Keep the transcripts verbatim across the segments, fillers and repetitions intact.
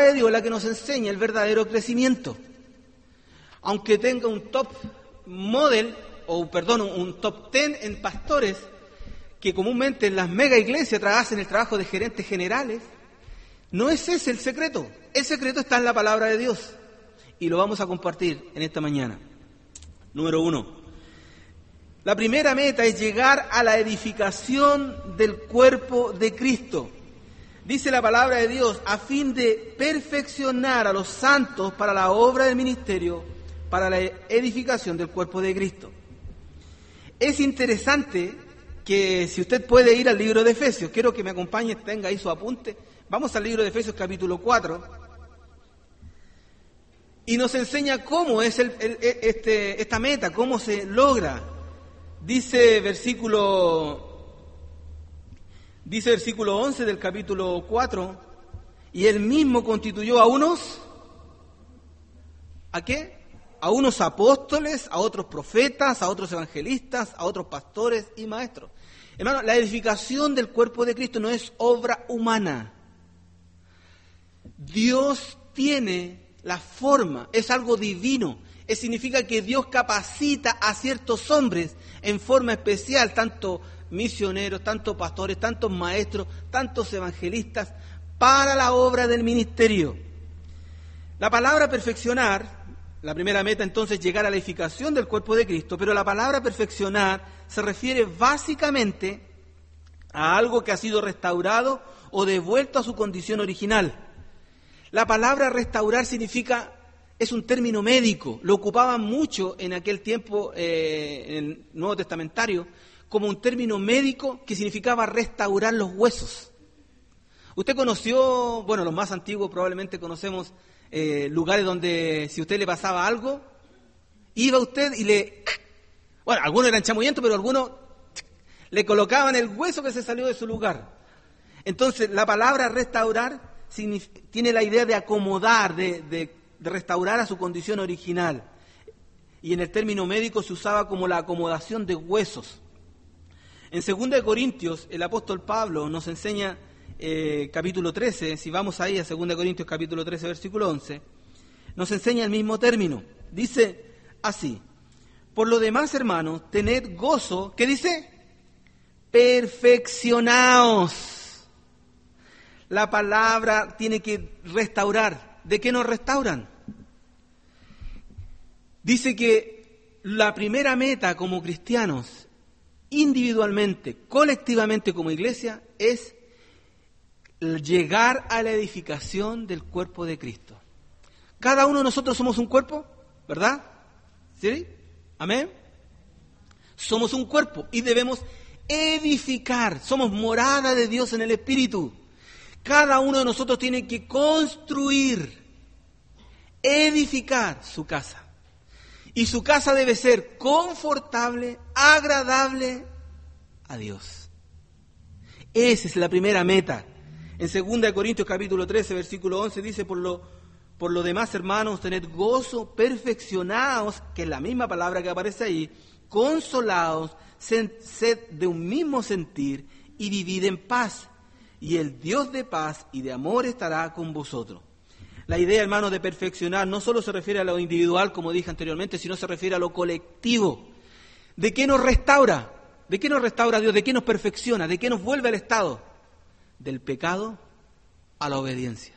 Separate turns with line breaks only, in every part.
de Dios es la que nos enseña el verdadero crecimiento. Aunque tenga un top model, o perdón, un top ten en pastores, que comúnmente en las mega iglesias hacen el trabajo de gerentes generales, no es ese el secreto. El secreto está en la palabra de Dios. Y lo vamos a compartir en esta mañana. Número uno. La primera meta es llegar a la edificación del cuerpo de Cristo. Dice la palabra de Dios, a fin de perfeccionar a los santos para la obra del ministerio, para la edificación del cuerpo de Cristo. Es interesante que si usted puede ir al libro de Efesios, quiero que me acompañe, tenga ahí su apunte. Vamos al libro de Efesios capítulo cuatro. Y nos enseña cómo es el, el, este, esta meta, cómo se logra. Dice versículo, dice versículo once del capítulo cuatro, y él mismo constituyó a unos, ¿a qué? A unos apóstoles, a otros profetas, a otros evangelistas, a otros pastores y maestros. Hermano, la edificación del cuerpo de Cristo no es obra humana. Dios tiene la forma, es algo divino. Eso significa que Dios capacita a ciertos hombres en forma especial, tanto misioneros, tanto pastores, tantos maestros, tantos evangelistas, para la obra del ministerio. La palabra perfeccionar, la primera meta entonces es llegar a la edificación del cuerpo de Cristo, pero la palabra perfeccionar se refiere básicamente a algo que ha sido restaurado o devuelto a su condición original. La palabra restaurar significa, es un término médico, lo ocupaban mucho en aquel tiempo, eh, en el Nuevo Testamentario, como un término médico que significaba restaurar los huesos. Usted conoció, bueno, los más antiguos probablemente conocemos eh, lugares donde si a usted le pasaba algo, iba usted y le, bueno, algunos eran chamullentos, pero algunos le colocaban el hueso que se salió de su lugar. Entonces, la palabra restaurar tiene la idea de acomodar, de, de, de restaurar a su condición original. Y en el término médico se usaba como la acomodación de huesos. En segunda de Corintios, el apóstol Pablo nos enseña, eh, capítulo trece, si vamos ahí a segunda de Corintios, capítulo trece, versículo once, nos enseña el mismo término. Dice así, por lo demás, hermanos, tened gozo, ¿qué dice? Perfeccionaos. La palabra tiene que restaurar. ¿De qué nos restauran? Dice que la primera meta como cristianos, individualmente, colectivamente como iglesia, es llegar a la edificación del cuerpo de Cristo. Cada uno de nosotros somos un cuerpo, ¿verdad? ¿Sí? ¿Amén? Somos un cuerpo y debemos edificar. Somos morada de Dios en el Espíritu. Cada uno de nosotros tiene que construir, edificar su casa. Y su casa debe ser confortable, agradable a Dios. Esa es la primera meta. En segunda de Corintios capítulo trece, versículo once, dice, por lo, por lo demás, hermanos, tened gozo, perfeccionaos, que es la misma palabra que aparece ahí, consolaos, sed de un mismo sentir y vivid en paz. Y el Dios de paz y de amor estará con vosotros. La idea, hermanos, de perfeccionar no solo se refiere a lo individual, como dije anteriormente, sino se refiere a lo colectivo. ¿De qué nos restaura? ¿De qué nos restaura Dios? ¿De qué nos perfecciona? ¿De qué nos vuelve al estado? Del pecado a la obediencia.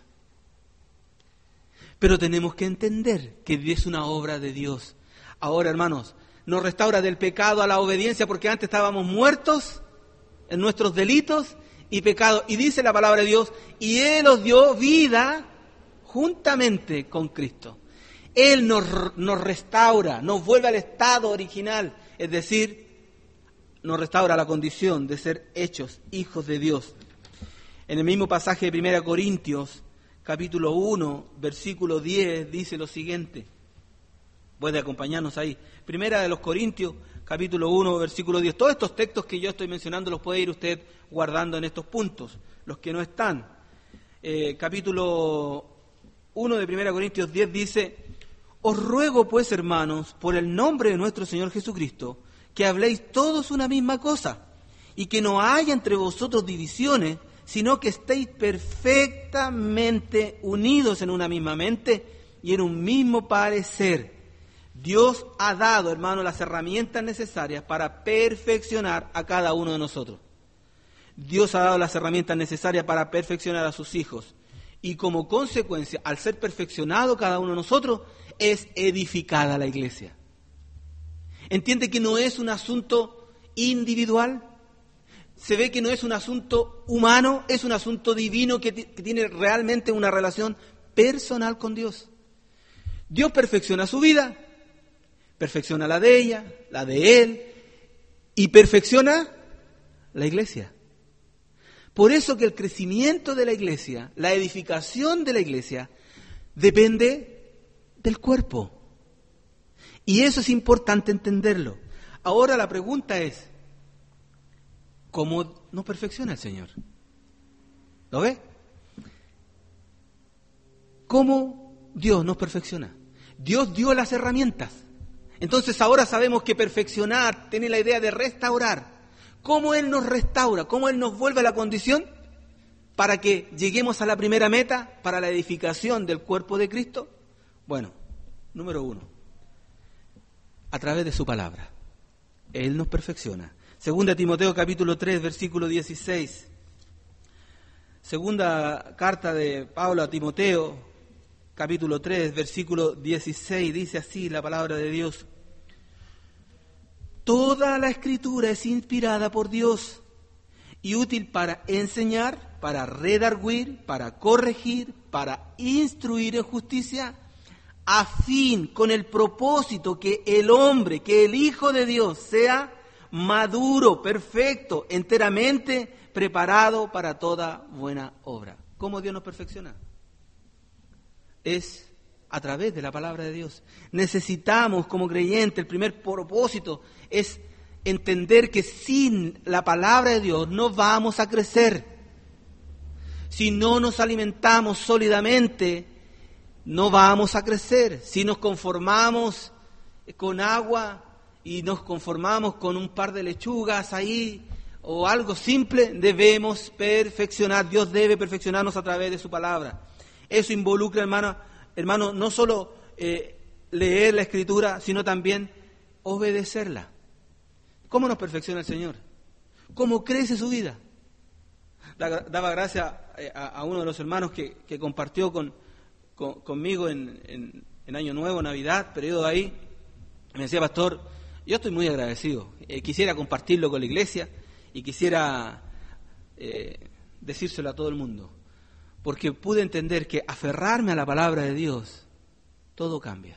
Pero tenemos que entender que es una obra de Dios. Ahora, hermanos, nos restaura del pecado a la obediencia porque antes estábamos muertos en nuestros delitos y pecado. Y dice la palabra de Dios, y Él os dio vida juntamente con Cristo. Él nos, nos restaura, nos vuelve al estado original, es decir, nos restaura la condición de ser hechos hijos de Dios. En el mismo pasaje de primera de Corintios, capítulo uno, versículo diez, dice lo siguiente. Puede acompañarnos ahí. Primera de los Corintios, capítulo uno, versículo diez. Todos estos textos que yo estoy mencionando los puede ir usted guardando en estos puntos, los que no están. Eh, capítulo uno de primera de Corintios diez dice, os ruego pues, hermanos, por el nombre de nuestro Señor Jesucristo, que habléis todos una misma cosa, y que no haya entre vosotros divisiones, sino que estéis perfectamente unidos en una misma mente y en un mismo parecer. Dios ha dado, hermano, las herramientas necesarias para perfeccionar a cada uno de nosotros. Dios ha dado las herramientas necesarias para perfeccionar a sus hijos. Y como consecuencia, al ser perfeccionado cada uno de nosotros, es edificada la iglesia. ¿Entiende que no es un asunto individual? Se ve que no es un asunto humano, es un asunto divino que, t- que tiene realmente una relación personal con Dios. Dios perfecciona su vida, perfecciona la de ella, la de él, y perfecciona la iglesia. Por eso que el crecimiento de la iglesia, la edificación de la iglesia, depende del cuerpo. Y eso es importante entenderlo. Ahora la pregunta es, ¿cómo nos perfecciona el Señor? ¿Lo ve? ¿Cómo Dios nos perfecciona? Dios dio las herramientas. Entonces ahora sabemos que perfeccionar tiene la idea de restaurar. ¿Cómo Él nos restaura? ¿Cómo Él nos vuelve a la condición para que lleguemos a la primera meta, para la edificación del cuerpo de Cristo? Bueno, número uno, a través de su palabra. Él nos perfecciona. Segunda Timoteo capítulo tres, versículo dieciséis. Segunda carta de Pablo a Timoteo, capítulo tres, versículo dieciséis, dice así la palabra de Dios. Toda la Escritura es inspirada por Dios y útil para enseñar, para redarguir, para corregir, para instruir en justicia, a fin, con el propósito que el hombre, que el Hijo de Dios sea maduro, perfecto, enteramente preparado para toda buena obra. ¿Cómo Dios nos perfecciona? Es a través de la palabra de Dios. Necesitamos, como creyentes, el primer propósito es entender que sin la palabra de Dios no vamos a crecer. Si no nos alimentamos sólidamente, no vamos a crecer. Si nos conformamos con agua y nos conformamos con un par de lechugas ahí o algo simple, debemos perfeccionar. Dios debe perfeccionarnos a través de su palabra. Eso involucra, hermano, hermano no solo eh, leer la Escritura, sino también obedecerla. ¿Cómo nos perfecciona el Señor? ¿Cómo crece su vida? Daba gracias a, a uno de los hermanos que, que compartió con, con, conmigo en, en, en Año Nuevo, Navidad, periodo ahí. Me decía, pastor, yo estoy muy agradecido. Eh, quisiera compartirlo con la iglesia y quisiera eh, decírselo a todo el mundo. Porque pude entender que aferrarme a la palabra de Dios, todo cambia.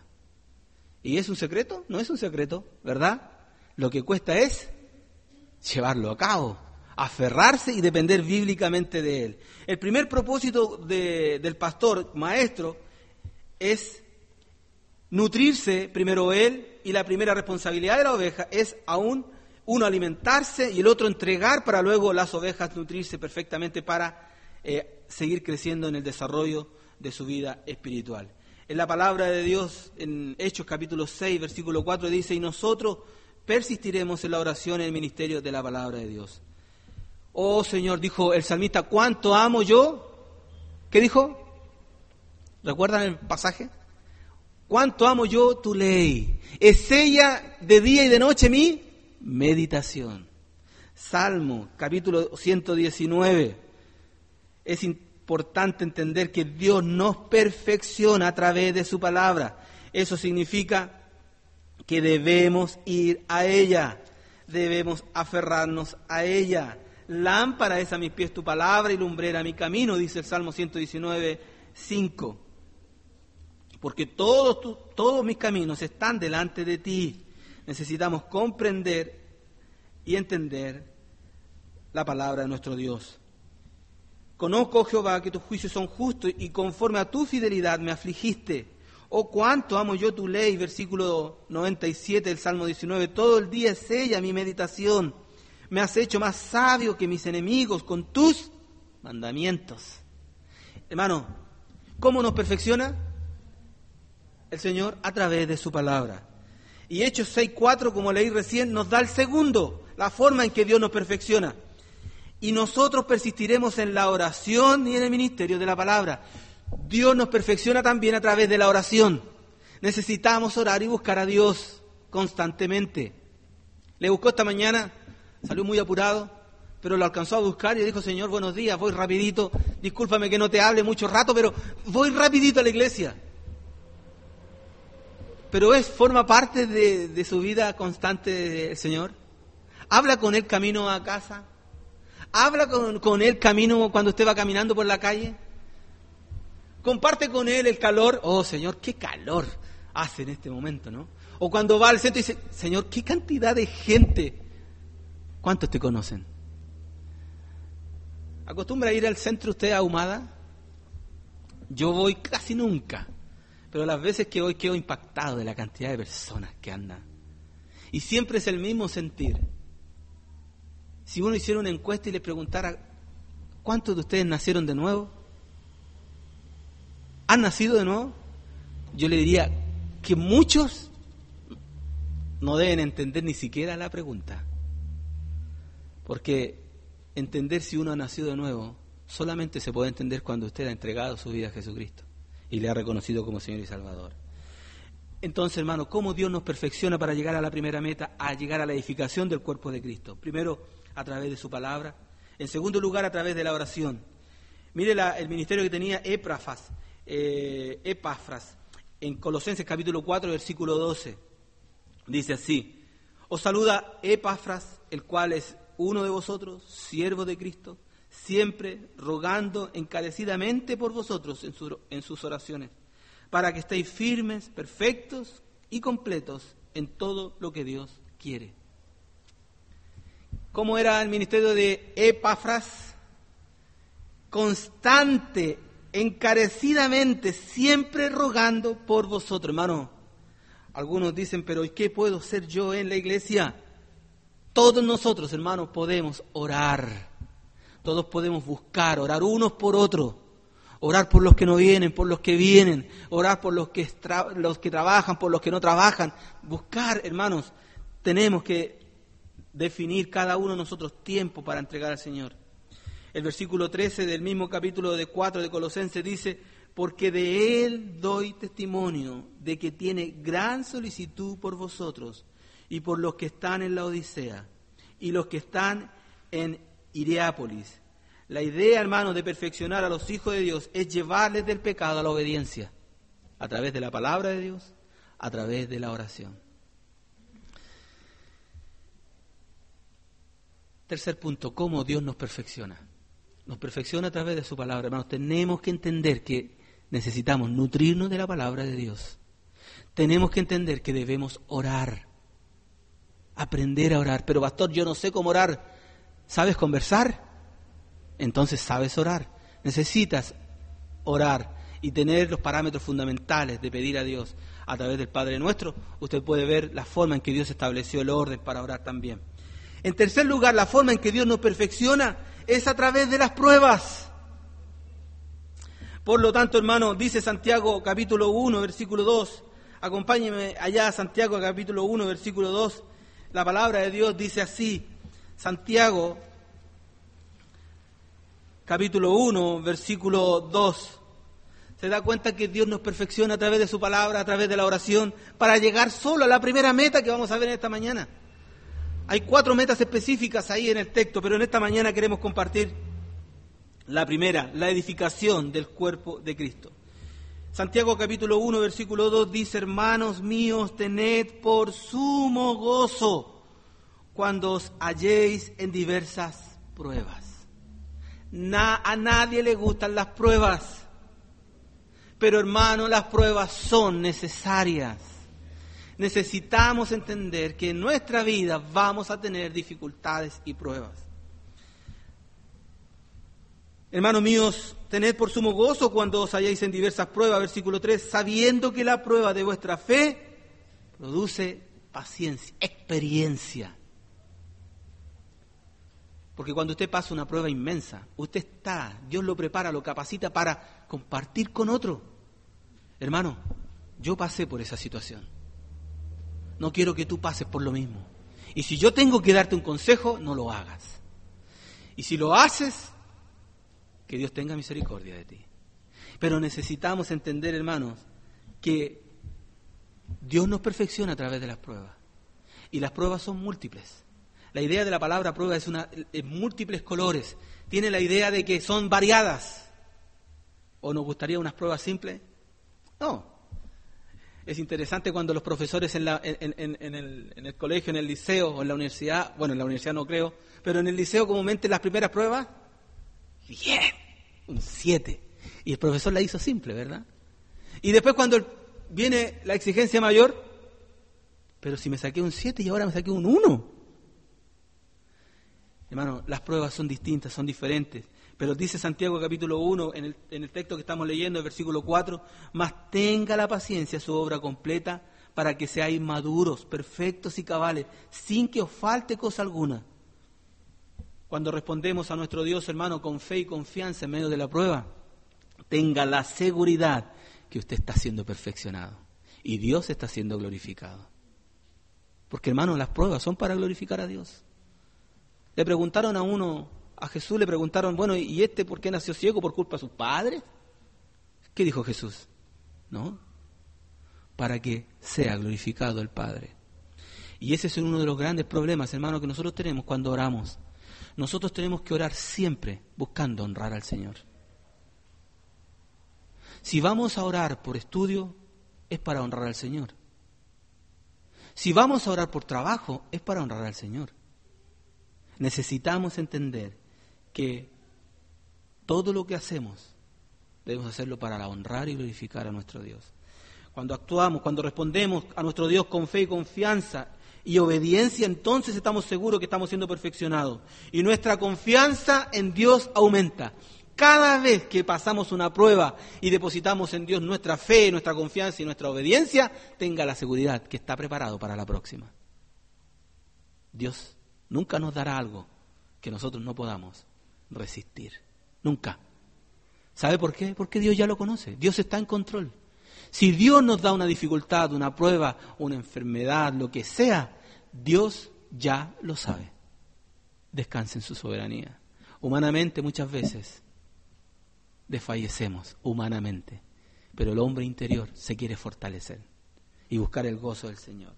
¿Y es un secreto? No es un secreto, ¿verdad? Lo que cuesta es llevarlo a cabo, aferrarse y depender bíblicamente de él. El primer propósito de, del pastor, maestro, es nutrirse primero él, y la primera responsabilidad de la oveja es aún uno alimentarse y el otro entregar para luego las ovejas nutrirse perfectamente para eh, seguir creciendo en el desarrollo de su vida espiritual. En la palabra de Dios, en Hechos capítulo seis, versículo cuatro, dice, y nosotros persistiremos en la oración en el ministerio de la palabra de Dios. Oh Señor, dijo el salmista, ¿cuánto amo yo? ¿Qué dijo? ¿Recuerdan el pasaje? ¿Cuánto amo yo tu ley? Es ella de día y de noche mi meditación. Salmo capítulo ciento diecinueve. Es importante entender que Dios nos perfecciona a través de su palabra. Eso significa que debemos ir a ella, debemos aferrarnos a ella. Lámpara es a mis pies tu palabra y lumbrera mi camino, dice el Salmo ciento diecinueve, cinco. Porque todos, tu, todos mis caminos están delante de ti. Necesitamos comprender y entender la palabra de nuestro Dios. Conozco, Jehová, que tus juicios son justos y conforme a tu fidelidad me afligiste. Oh, cuánto amo yo tu ley, versículo noventa y siete del Salmo diecinueve. Todo el día es ella mi meditación. Me has hecho más sabio que mis enemigos con tus mandamientos. Hermano, ¿cómo nos perfecciona el Señor? A través de su palabra. Y Hechos seis cuatro, como leí recién, nos da el segundo, la forma en que Dios nos perfecciona. y nosotros persistiremos en la oración y en el ministerio de la palabra. Dios nos perfecciona también a través de la oración. Necesitamos orar y buscar a Dios constantemente. Le buscó esta mañana, salió muy apurado, pero lo alcanzó a buscar y le dijo: Señor, buenos días, voy rapidito, discúlpame que no te hable mucho rato, pero voy rapidito a la iglesia. Pero es, forma parte de, de su vida constante del Señor. Habla con Él camino a casa. Habla con, con Él camino cuando usted va caminando por la calle. Comparte con Él el calor. Oh, Señor, qué calor hace en este momento, ¿no? O cuando va al centro y dice: Señor, qué cantidad de gente. ¿Cuántos te conocen? ¿Acostumbra a ir al centro usted ahumada? Yo voy casi nunca. Pero las veces que voy quedo impactado de la cantidad de personas que andan. Y siempre es el mismo sentir. Si uno hiciera una encuesta y le preguntara: ¿cuántos de ustedes nacieron de nuevo? ¿Han nacido de nuevo? Yo le diría que muchos no deben entender ni siquiera la pregunta. Porque entender si uno ha nacido de nuevo solamente se puede entender cuando usted ha entregado su vida a Jesucristo y le ha reconocido como Señor y Salvador. Entonces, hermano, ¿cómo Dios nos perfecciona para llegar a la primera meta, a llegar a la edificación del cuerpo de Cristo? Primero, a través de su palabra. En segundo lugar, a través de la oración. Mire la, el ministerio que tenía Epafras, eh, Epafras, en Colosenses capítulo cuatro, versículo doce. Dice así: os saluda Epafras, el cual es uno de vosotros, siervo de Cristo, siempre rogando encarecidamente por vosotros en, su, en sus oraciones, para que estéis firmes, perfectos y completos en todo lo que Dios quiere. ¿Cómo era el ministerio de Epafras? Constante, encarecidamente, siempre rogando por vosotros. Hermano, algunos dicen: pero ¿y qué puedo hacer yo en la iglesia? Todos nosotros, hermanos, podemos orar. Todos podemos buscar, orar unos por otros. Orar por los que no vienen, por los que vienen. Orar por los que, tra- los que trabajan, por los que no trabajan. Buscar, hermanos, tenemos que definir cada uno de nosotros tiempo para entregar al Señor. El versículo trece del mismo capítulo de cuatro de Colosenses dice: porque de Él doy testimonio de que tiene gran solicitud por vosotros y por los que están en la Odisea y los que están en Hierápolis. La idea, hermano, de perfeccionar a los hijos de Dios es llevarles del pecado a la obediencia, a través de la palabra de Dios, a través de la oración. Tercer punto: ¿cómo Dios nos perfecciona? Nos perfecciona a través de su palabra. Hermanos, tenemos que entender que necesitamos nutrirnos de la palabra de Dios. Tenemos que entender que debemos orar, aprender a orar. Pero pastor, yo no sé cómo orar. ¿Sabes conversar? Entonces sabes orar. Necesitas orar y tener los parámetros fundamentales de pedir a Dios a través del Padre Nuestro. Usted puede ver la forma en que Dios estableció el orden para orar también. En tercer lugar, la forma en que Dios nos perfecciona es a través de las pruebas. Por lo tanto, hermano, dice Santiago capítulo uno, versículo dos. Acompáñeme allá a Santiago capítulo uno, versículo dos. La palabra de Dios dice así. Santiago capítulo uno, versículo dos. Se da cuenta que Dios nos perfecciona a través de su palabra, a través de la oración, para llegar solo a la primera meta que vamos a ver en esta mañana. Hay cuatro metas específicas ahí en el texto, pero en esta mañana queremos compartir la primera, la edificación del cuerpo de Cristo. Santiago capítulo uno, versículo dos dice: hermanos míos, tened por sumo gozo cuando os halléis en diversas pruebas. Na, a nadie le gustan las pruebas, pero hermano, las pruebas son necesarias. Necesitamos entender que en nuestra vida vamos a tener dificultades y pruebas. Hermanos míos, tened por sumo gozo cuando os halláis en diversas pruebas, versículo tres, sabiendo que la prueba de vuestra fe produce paciencia, experiencia. Porque cuando usted pasa una prueba inmensa, usted está, Dios lo prepara, lo capacita para compartir con otro. Hermano, yo pasé por esa situación. No quiero que tú pases por lo mismo. Y si yo tengo que darte un consejo, no lo hagas. Y si lo haces, que Dios tenga misericordia de ti. Pero necesitamos entender, hermanos, que Dios nos perfecciona a través de las pruebas. Y las pruebas son múltiples. La idea de la palabra prueba es una, es múltiples colores. Tiene la idea de que son variadas. ¿O nos gustaría unas pruebas simples? No. Es interesante cuando los profesores en, la, en, en, en, el, en el colegio, en el liceo o en la universidad, bueno, en la universidad no creo, pero en el liceo comúnmente las primeras pruebas, bien, un siete. Y el profesor la hizo simple, ¿verdad? Y después cuando el, viene la exigencia mayor, pero si me saqué un siete y ahora me saqué un uno. Hermano, las pruebas son distintas, son diferentes. Pero dice Santiago capítulo uno, en el, en el texto que estamos leyendo, el versículo cuatro, mas tenga la paciencia su obra completa para que seáis maduros, perfectos y cabales, sin que os falte cosa alguna. Cuando respondemos a nuestro Dios, hermano, con fe y confianza en medio de la prueba, tenga la seguridad que usted está siendo perfeccionado y Dios está siendo glorificado. Porque, hermano, las pruebas son para glorificar a Dios. Le preguntaron a uno, a Jesús le preguntaron, bueno, ¿y este por qué nació ciego? ¿Por culpa de sus padres? ¿Qué dijo Jesús? No, para que sea glorificado el Padre. Y ese es uno de los grandes problemas, hermano, que nosotros tenemos cuando oramos. Nosotros tenemos que orar siempre buscando honrar al Señor. Si vamos a orar por estudio, es para honrar al Señor. Si vamos a orar por trabajo, es para honrar al Señor. Necesitamos entender que todo lo que hacemos debemos hacerlo para honrar y glorificar a nuestro Dios. Cuando actuamos, cuando respondemos a nuestro Dios con fe y confianza y obediencia, entonces estamos seguros que estamos siendo perfeccionados. Y nuestra confianza en Dios aumenta. Cada vez que pasamos una prueba y depositamos en Dios nuestra fe, nuestra confianza y nuestra obediencia, tenga la seguridad que está preparado para la próxima. Dios nunca nos dará algo que nosotros no podamos resistir. Nunca. ¿Sabe por qué? Porque Dios ya lo conoce. Dios está en control. Si Dios nos da una dificultad, una prueba, una enfermedad, lo que sea, Dios ya lo sabe. Descanse en su soberanía. Humanamente muchas veces desfallecemos, humanamente, pero el hombre interior se quiere fortalecer y buscar el gozo del Señor.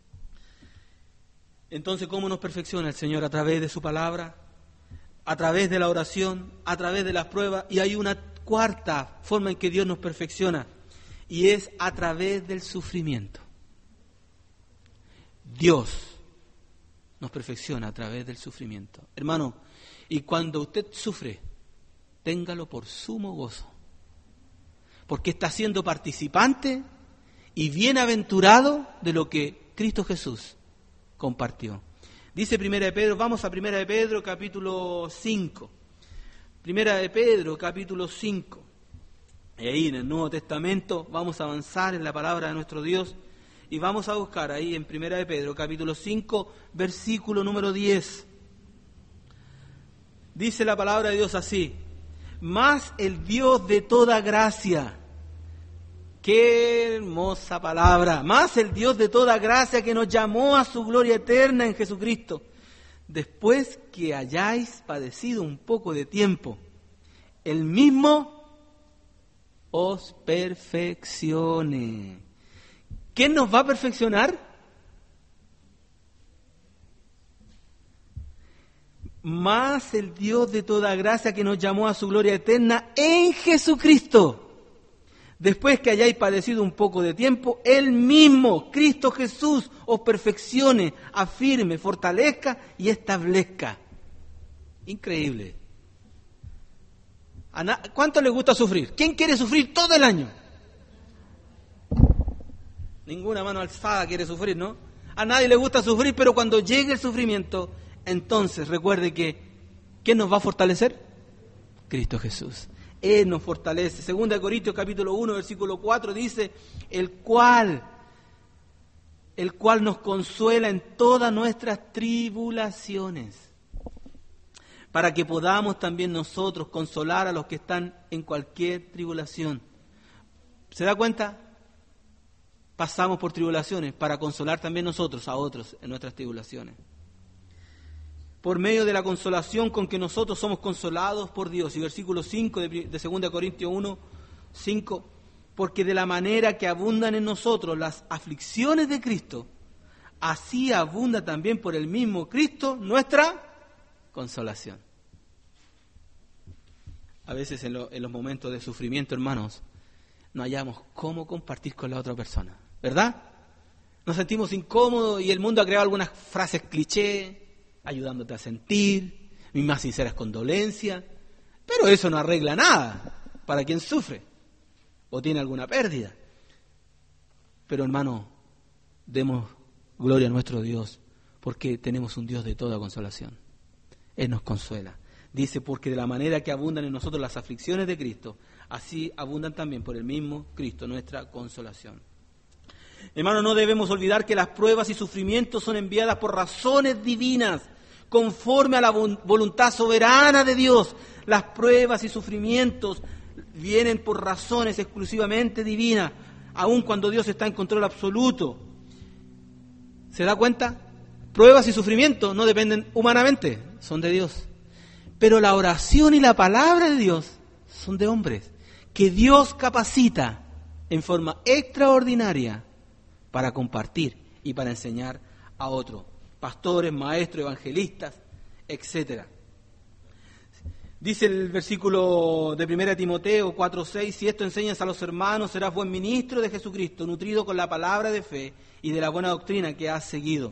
Entonces, ¿cómo nos perfecciona el Señor? A través de su palabra, a través de la oración, a través de las pruebas. Y hay una cuarta forma en que Dios nos perfecciona, y es a través del sufrimiento. Dios nos perfecciona a través del sufrimiento. Hermano, y cuando usted sufre, téngalo por sumo gozo, porque está siendo participante y bienaventurado de lo que Cristo Jesús compartió. Dice Primera de Pedro, vamos a Primera de Pedro capítulo cinco. Primera de Pedro capítulo cinco. Y ahí en el Nuevo Testamento vamos a avanzar en la palabra de nuestro Dios y vamos a buscar ahí en Primera de Pedro capítulo cinco, versículo número diez. Dice la palabra de Dios así: mas el Dios de toda gracia. Qué hermosa palabra. Más el Dios de toda gracia, que nos llamó a su gloria eterna en Jesucristo, después que hayáis padecido un poco de tiempo, el mismo os perfeccione. ¿Quién nos va a perfeccionar? Más el Dios de toda gracia, que nos llamó a su gloria eterna en Jesucristo, después que hayáis padecido un poco de tiempo, Él mismo, Cristo Jesús, os perfeccione, afirme, fortalezca y establezca. Increíble. ¿Cuánto le gusta sufrir? ¿Quién quiere sufrir todo el año? Ninguna mano alzada quiere sufrir, ¿no? A nadie le gusta sufrir, pero cuando llegue el sufrimiento, entonces recuerde que ¿quién nos va a fortalecer? Cristo Jesús. Él nos fortalece. Segunda de Corintios capítulo uno, versículo cuatro dice, el cual, el cual nos consuela en todas nuestras tribulaciones, para que podamos también nosotros consolar a los que están en cualquier tribulación. ¿Se da cuenta? Pasamos por tribulaciones para consolar también nosotros a otros en nuestras tribulaciones. por medio de la consolación con que nosotros somos consolados por Dios. Y versículo cinco de, de segunda Corintios uno, cinco, porque de la manera que abundan en nosotros las aflicciones de Cristo, así abunda también por el mismo Cristo nuestra consolación. A veces en, lo, en los momentos de sufrimiento, hermanos, no hallamos cómo compartir con la otra persona, ¿verdad? Nos sentimos incómodos y el mundo ha creado algunas frases cliché, ayudándote a sentir, mis más sinceras condolencias, pero eso no arregla nada para quien sufre o tiene alguna pérdida. Pero hermano, demos gloria a nuestro Dios, porque tenemos un Dios de toda consolación. Él nos consuela. Dice, porque de la manera que abundan en nosotros las aflicciones de Cristo, así abundan también por el mismo Cristo nuestra consolación. Hermano, no debemos olvidar que las pruebas y sufrimientos son enviadas por razones divinas, conforme a la voluntad soberana de Dios. Las pruebas y sufrimientos vienen por razones exclusivamente divinas, aun cuando Dios está en control absoluto. ¿Se da cuenta? Pruebas y sufrimientos no dependen humanamente, son de Dios. Pero la oración y la palabra de Dios son de hombres, que Dios capacita en forma extraordinaria para compartir y para enseñar a otros, pastores, maestros, evangelistas, etcétera. Dice el versículo de primera Timoteo cuatro seis, si esto enseñas a los hermanos, serás buen ministro de Jesucristo, nutrido con la palabra de fe y de la buena doctrina que has seguido.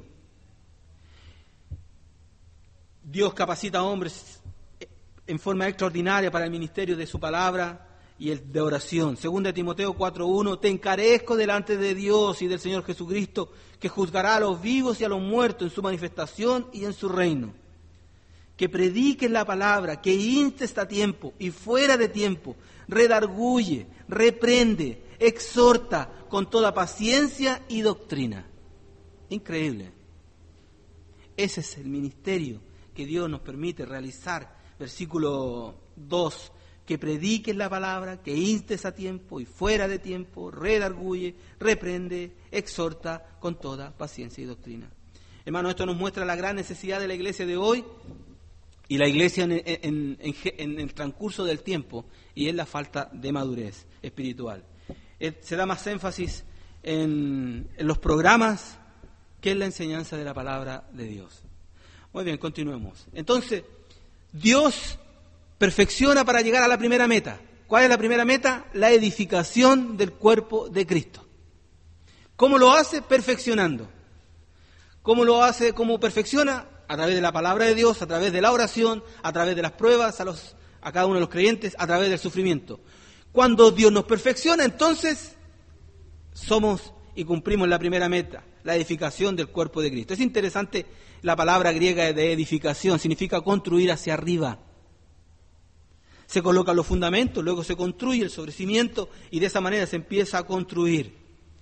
Dios capacita a hombres en forma extraordinaria para el ministerio de su palabra y el de oración. Segunda Timoteo cuatro uno, te encarezco delante de Dios y del Señor Jesucristo, que juzgará a los vivos y a los muertos en su manifestación y en su reino. Que prediques la palabra, que instes a tiempo y fuera de tiempo, redarguye, reprende, exhorta con toda paciencia y doctrina. Increíble. Ese es el ministerio que Dios nos permite realizar. Versículo dos, que prediques la palabra, que instes a tiempo y fuera de tiempo, redarguye, reprende, exhorta con toda paciencia y doctrina. Hermano, esto nos muestra la gran necesidad de la iglesia de hoy y la iglesia en, en, en, en el transcurso del tiempo, y es la falta de madurez espiritual. Se da más énfasis en, en los programas que en la enseñanza de la palabra de Dios. Muy bien, continuemos. Entonces, Dios perfecciona para llegar a la primera meta. ¿Cuál es la primera meta? La edificación del cuerpo de Cristo. ¿Cómo lo hace? Perfeccionando. ¿Cómo lo hace? ¿Cómo perfecciona? A través de la palabra de Dios, a través de la oración, a través de las pruebas a, los, a cada uno de los creyentes, a través del sufrimiento. Cuando Dios nos perfecciona, entonces somos y cumplimos la primera meta, la edificación del cuerpo de Cristo. Es interesante la palabra griega de edificación, significa construir hacia arriba. Se colocan los fundamentos, luego se construye el sobrecimiento y de esa manera se empieza a construir.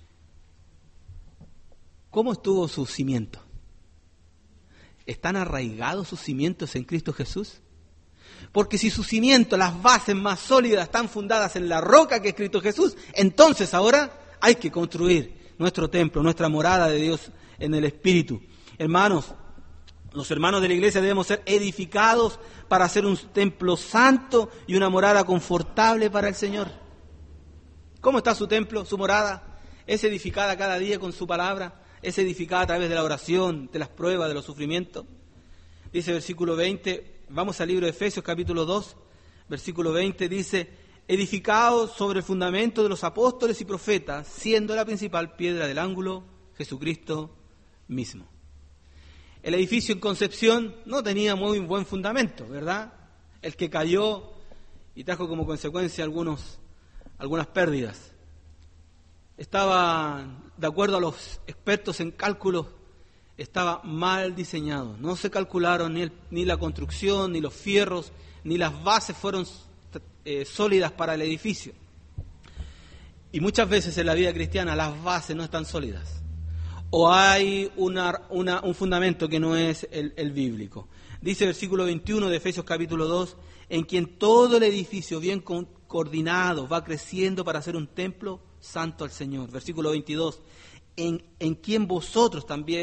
¿Cómo estuvo su cimiento? ¿Están arraigados sus cimientos en Cristo Jesús? Porque si sus cimientos, las bases más sólidas, están fundadas en la roca que es Cristo Jesús, entonces ahora hay que construir nuestro templo, nuestra morada de Dios en el Espíritu. Hermanos, los hermanos de la iglesia debemos ser edificados para hacer un templo santo y una morada confortable para el Señor. ¿Cómo está su templo, su morada? ¿Es edificada cada día con su palabra? ¿Es edificada a través de la oración, de las pruebas, de los sufrimientos? Dice el versículo veinte, vamos al libro de Efesios capítulo dos, versículo veinte, dice, edificados sobre el fundamento de los apóstoles y profetas, siendo la principal piedra del ángulo Jesucristo mismo. El edificio en Concepción no tenía muy buen fundamento, ¿verdad? El que cayó y trajo como consecuencia algunos, algunas pérdidas. Estaba, de acuerdo a los expertos en cálculos, estaba mal diseñado. No se calcularon ni, el, ni la construcción, ni los fierros, ni las bases fueron eh, sólidas para el edificio. Y muchas veces en la vida cristiana las bases no están sólidas. O hay una, una, un fundamento que no es el, el bíblico. Dice el versículo veintiuno de Efesios capítulo dos, en quien todo el edificio bien co- coordinado va creciendo para ser un templo santo al Señor. Versículo veintidós, en, en quien vosotros también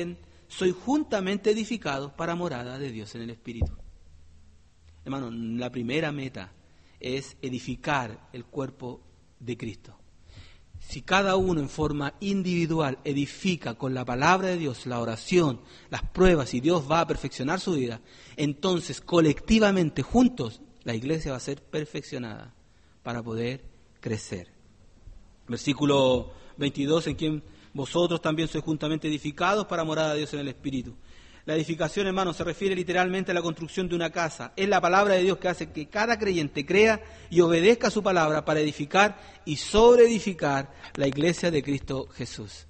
soy juntamente edificados para morada de Dios en el Espíritu. Hermano, la primera meta es edificar el cuerpo de Cristo. Si cada uno en forma individual edifica con la palabra de Dios, la oración, las pruebas, y Dios va a perfeccionar su vida, entonces colectivamente, juntos, la iglesia va a ser perfeccionada para poder crecer. Versículo veintidós, en quien vosotros también sois juntamente edificados para morada de Dios en el Espíritu. La edificación, hermano, se refiere literalmente a la construcción de una casa. Es la palabra de Dios que hace que cada creyente crea y obedezca su palabra para edificar y sobreedificar la iglesia de Cristo Jesús.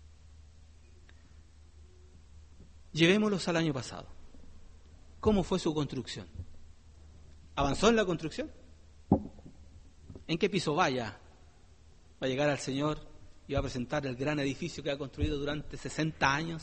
Llevémoslos al año pasado. ¿Cómo fue su construcción? ¿Avanzó en la construcción? ¿En qué piso va ya? ¿Va a llegar al Señor y va a presentar el gran edificio que ha construido durante sesenta años?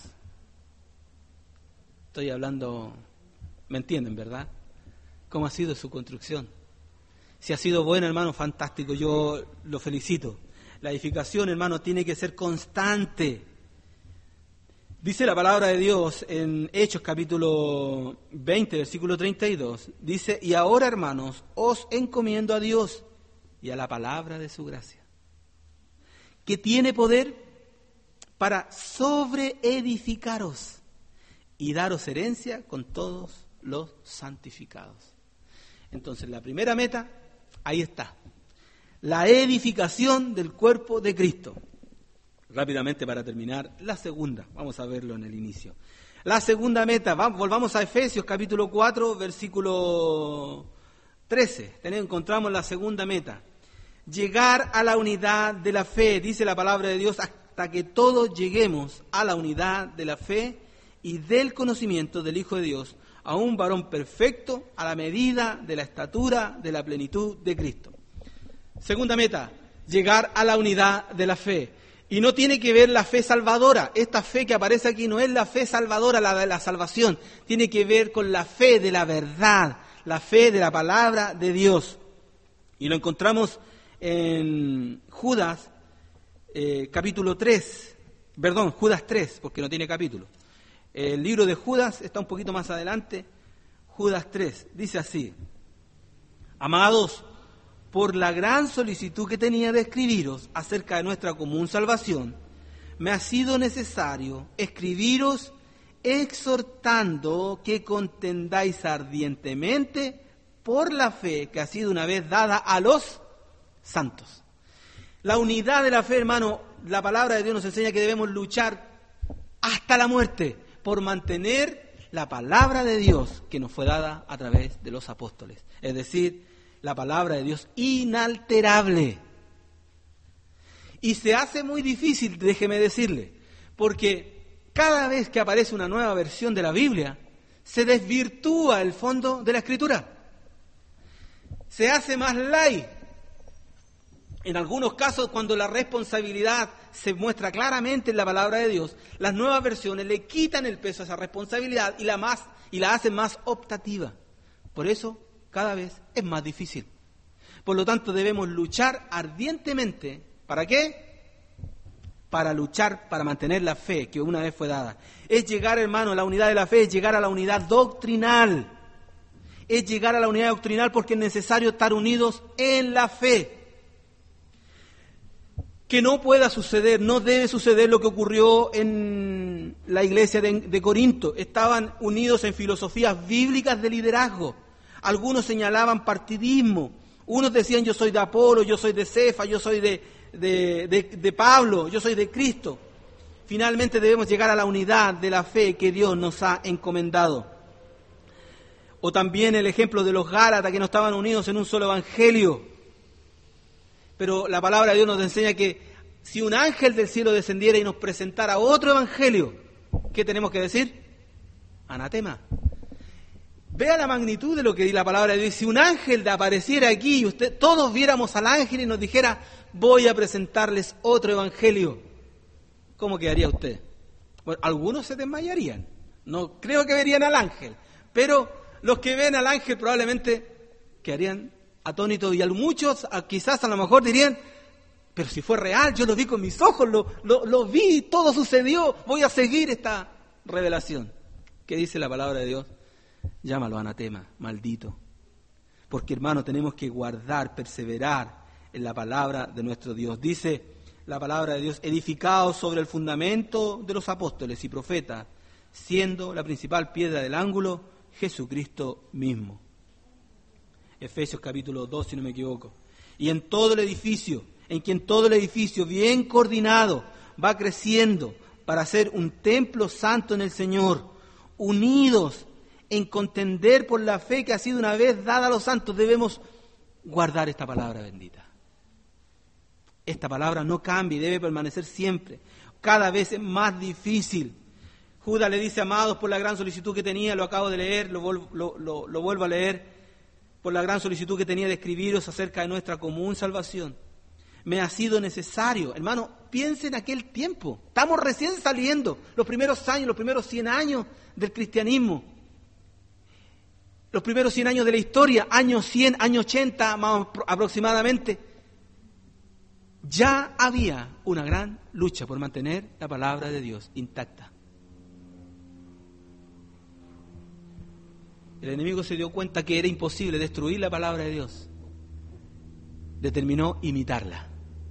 Estoy hablando, ¿me entienden, verdad? ¿Cómo ha sido su construcción? Si ha sido buena, hermano, fantástico, yo lo felicito. La edificación, hermano, tiene que ser constante. Dice la palabra de Dios en Hechos capítulo veinte, versículo treinta y dos, dice, y ahora, hermanos, os encomiendo a Dios y a la palabra de su gracia, que tiene poder para sobreedificaros y daros herencia con todos los santificados. Entonces, la primera meta, ahí está. La edificación del cuerpo de Cristo. Rápidamente para terminar, la segunda. Vamos a verlo en el inicio. La segunda meta, vamos, volvamos a Efesios capítulo cuatro, versículo trece. Tenemos, encontramos la segunda meta. Llegar a la unidad de la fe, dice la palabra de Dios, hasta que todos lleguemos a la unidad de la fe y del conocimiento del Hijo de Dios, a un varón perfecto, a la medida de la estatura de la plenitud de Cristo. Segunda meta, llegar a la unidad de la fe. Y no tiene que ver la fe salvadora. Esta fe que aparece aquí no es la fe salvadora, la de la salvación. Tiene que ver con la fe de la verdad, la fe de la palabra de Dios. Y lo encontramos en Judas, eh, capítulo tres, perdón, Judas tres, porque no tiene capítulo. El libro de Judas está un poquito más adelante, Judas tres, dice así: amados, por la gran solicitud que tenía de escribiros acerca de nuestra común salvación, me ha sido necesario escribiros exhortando que contendáis ardientemente por la fe que ha sido una vez dada a los santos. La unidad de la fe, hermano, la palabra de Dios nos enseña que debemos luchar hasta la muerte por mantener la palabra de Dios que nos fue dada a través de los apóstoles. Es decir, la palabra de Dios inalterable. Y se hace muy difícil, déjeme decirle, porque cada vez que aparece una nueva versión de la Biblia, se desvirtúa el fondo de la Escritura. Se hace más light. En algunos casos, cuando la responsabilidad se muestra claramente en la palabra de Dios, las nuevas versiones le quitan el peso a esa responsabilidad y la, más, y la hacen más optativa. Por eso, cada vez es más difícil. Por lo tanto, debemos luchar ardientemente. ¿Para qué? Para luchar, para mantener la fe que una vez fue dada. Es llegar, hermano, a la unidad de la fe, es llegar a la unidad doctrinal. Es llegar a la unidad doctrinal porque es necesario estar unidos en la fe. Que no pueda suceder, no debe suceder lo que ocurrió en la iglesia de, de Corinto. Estaban unidos en filosofías bíblicas de liderazgo. Algunos señalaban partidismo. Unos decían yo soy de Apolo, yo soy de Cefa, yo soy de, de, de, de Pablo, yo soy de Cristo. Finalmente debemos llegar a la unidad de la fe que Dios nos ha encomendado. O también el ejemplo de los Gálatas que no estaban unidos en un solo evangelio. Pero la palabra de Dios nos enseña que si un ángel del cielo descendiera y nos presentara otro evangelio, ¿qué tenemos que decir? Anatema. Vea la magnitud de lo que dice la palabra de Dios. Si un ángel apareciera aquí y usted, todos viéramos al ángel y nos dijera, voy a presentarles otro evangelio, ¿cómo quedaría usted? Bueno, algunos se desmayarían. No creo que verían al ángel, pero los que ven al ángel probablemente quedarían atónitos y a muchos quizás a lo mejor dirían, pero si fue real, yo lo vi con mis ojos, lo, lo, lo vi, todo sucedió, voy a seguir esta revelación. ¿Qué dice la palabra de Dios? Llámalo anatema, maldito. Porque, hermano, tenemos que guardar, perseverar en la palabra de nuestro Dios. Dice la palabra de Dios, edificado sobre el fundamento de los apóstoles y profetas, siendo la principal piedra del ángulo Jesucristo mismo. Efesios capítulo dos, si no me equivoco. Y en todo el edificio, en que en todo el edificio, bien coordinado, va creciendo para ser un templo santo en el Señor, unidos en contender por la fe que ha sido una vez dada a los santos. Debemos guardar esta palabra bendita. Esta palabra no cambia y debe permanecer siempre. Cada vez es más difícil. Judas le dice, amados, por la gran solicitud que tenía, lo acabo de leer, lo, lo, lo, lo vuelvo a leer, por la gran solicitud que tenía de escribiros acerca de nuestra común salvación. Me ha sido necesario, hermano, piensen en aquel tiempo. Estamos recién saliendo, los primeros años, los primeros cien años del cristianismo. Los primeros cien años de la historia, años cien, años ochenta más aproximadamente. Ya había una gran lucha por mantener la palabra de Dios intacta. El enemigo se dio cuenta que era imposible destruir la palabra de Dios. Determinó imitarla.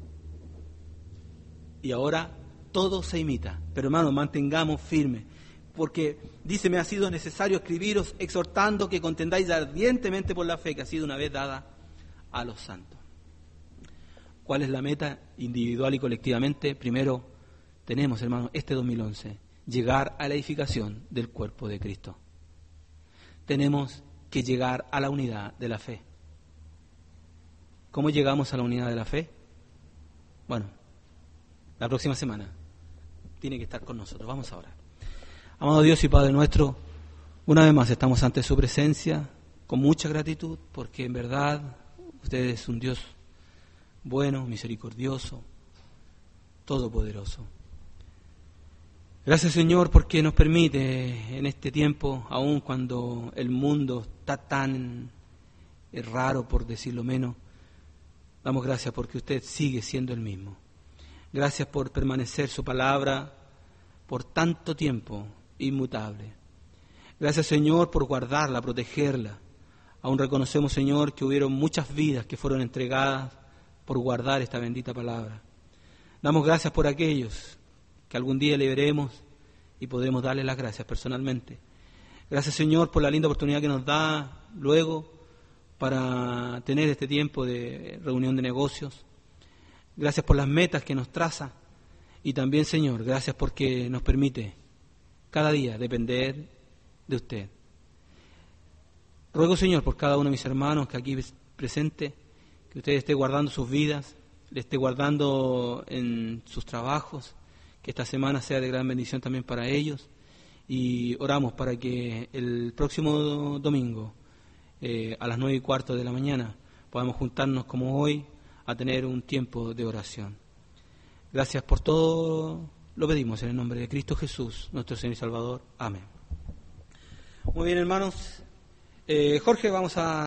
Y ahora todo se imita. Pero hermanos, mantengamos firmes. Porque dice, me ha sido necesario escribiros exhortando que contendáis ardientemente por la fe que ha sido una vez dada a los santos. ¿Cuál es la meta individual y colectivamente? Primero, tenemos, hermanos, este dos mil once, llegar a la edificación del cuerpo de Cristo. Tenemos que llegar a la unidad de la fe. ¿Cómo llegamos a la unidad de la fe? Bueno, la próxima semana tiene que estar con nosotros. Vamos a orar. Amado Dios y Padre nuestro, una vez más estamos ante su presencia con mucha gratitud, porque en verdad usted es un Dios bueno, misericordioso, todopoderoso. Gracias, Señor, porque nos permite en este tiempo, aun cuando el mundo está tan raro, por decirlo menos, damos gracias porque usted sigue siendo el mismo. Gracias por permanecer su palabra por tanto tiempo inmutable. Gracias, Señor, por guardarla, protegerla. Aún reconocemos, Señor, que hubieron muchas vidas que fueron entregadas por guardar esta bendita palabra. Damos gracias por aquellos que algún día le veremos y podemos darle las gracias personalmente. Gracias, Señor, por la linda oportunidad que nos da luego para tener este tiempo de reunión de negocios. Gracias por las metas que nos traza y también, Señor, gracias porque nos permite cada día depender de usted. Ruego, Señor, por cada uno de mis hermanos que aquí presente, que usted esté guardando sus vidas, le esté guardando en sus trabajos, que esta semana sea de gran bendición también para ellos, y oramos para que el próximo domingo, eh, a las nueve y cuarto de la mañana, podamos juntarnos como hoy a tener un tiempo de oración. Gracias por todo, lo pedimos en el nombre de Cristo Jesús, nuestro Señor y Salvador. Amén. Muy bien, hermanos. Eh, Jorge, vamos a...